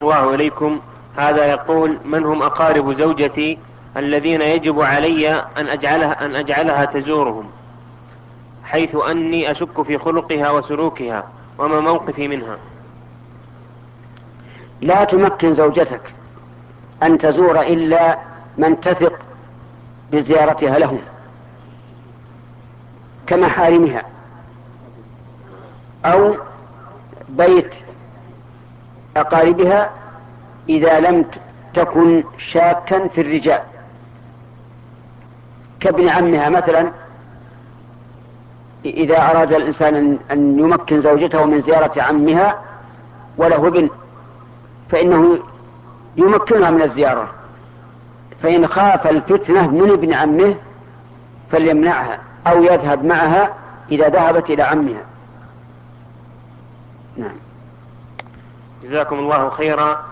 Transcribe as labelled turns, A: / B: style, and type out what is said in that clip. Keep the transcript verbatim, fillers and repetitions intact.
A: الله إليكم. هذا يقول: من هم أقارب زوجتي الذين يجب علي أن أجعلها, أن أجعلها تزورهم، حيث أني أشك في خلقها وسلوكها، وما موقفي منها؟
B: لا تمكن زوجتك أن تزور إلا من تثق بزيارتها لهم كمحارمها، أو بيت أقاربها إذا لم تكن شاكا في الرجال، كابن عمها مثلا. إذا أراد الإنسان أن يمكن زوجته من زيارة عمها وله ابن، فإنه يمكنها من الزيارة، فإن خاف الفتنة من ابن عمه فليمنعها أو يذهب معها إذا ذهبت إلى عمها. نعم.
A: جزاكم الله خيرا.